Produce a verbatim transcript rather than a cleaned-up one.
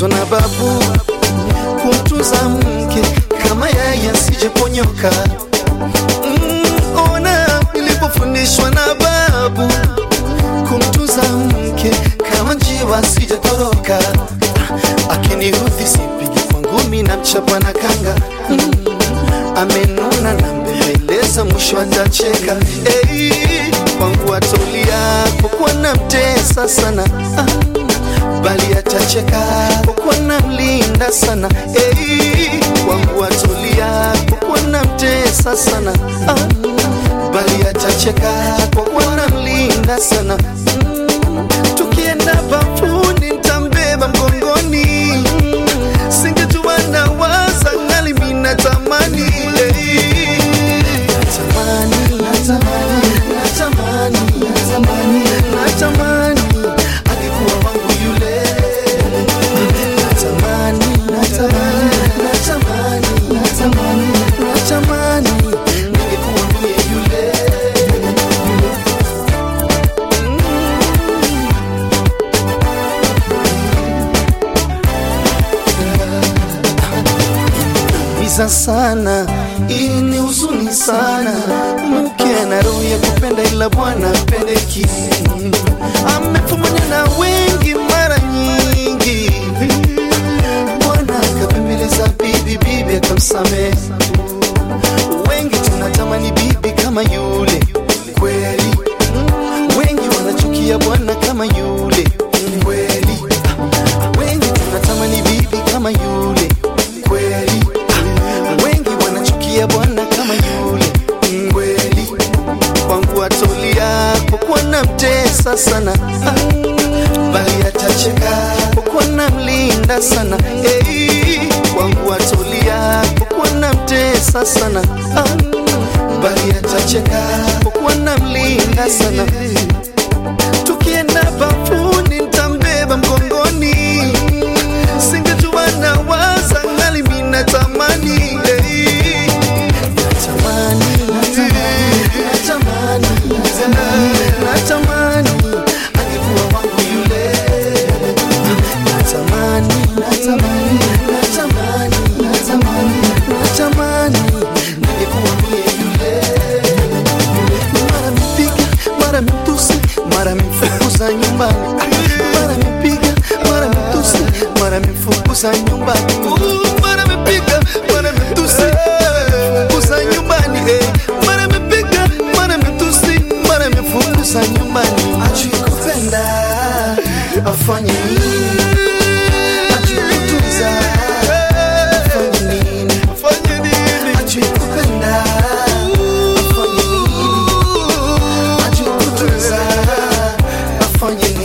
Nilifunzwa na babu kumtunza mke kama yeye asijeponyoka. Mm, ona nilipofundishwa na babu kumtunza mke kama njiwa asijetoroka. Akiniudhi sipigi kwa ngumi na mchapa na kanga. Mm, amenuna na mbembeleza mwisho atacheka. Hey, kwangu atolia kwa kuwa namtesa sana. Ah, bali atacheka kwa kuwa namlinda sana. Hey, kwangu atolia kwa kuwa namtesa sana. Ah, bali atacheka kwa kuwa namlinda sana. Mm, tukienda bafuni nitambeba mgongoni. Singejua na waza ngali mina tamani. Hey, natamani, natamani, natamani, natamani, natamani angekuwa wangu yule. Natamani, natamani, natamani, natamani, natamani angekuwa mie yule. Miza sana, ini huzuni sana. Mke na roho ya kupenda ila bwana pendeki. Amefumania na wengi mara nyingi. Bwana akabembeleza bibi, bibi akamsamehe. Wengi tunatamani bibi kama yule kweli. Wengi wanachukia bwana kama yule kweli. Wengi tunatamani bibi kama yule kweli. Wengi wanachukia bwana kama yule kweli. Kwangu atolia kwa kuwa namtesa sana. Ah, bali atacheka kwa kuwa namlinda sana. Hey, kwangu atolia kwa kuwa namtesa sana. Ah, bali atacheka kwa kuwa namlinda sana. Tukienda bafuni nitambeba mgongoni. Singejua na waza ngali mina tamani. Hey, natamani, natamani, natamani, natamani, natamani angekuwa wangu yule. Natamani, natamani, natamani, natamani, natamani angekuwa mie yule. Mara mipiga, mara mitusi, mara mfukuza nyumbani. Mara mipiga, mara mitusi, mara mfukuza nyumbani. Mara mipiga, mara mitusi, mfukuza nyumbani. Mara mipiga, mara mitusi, mara mfukuza nyumbani. Ajui kupenda afanye nini? Ajui kutunza afanye nini? Afanye nini? Ajui kupenda afanye nini? Ajui kutunza afanye nini?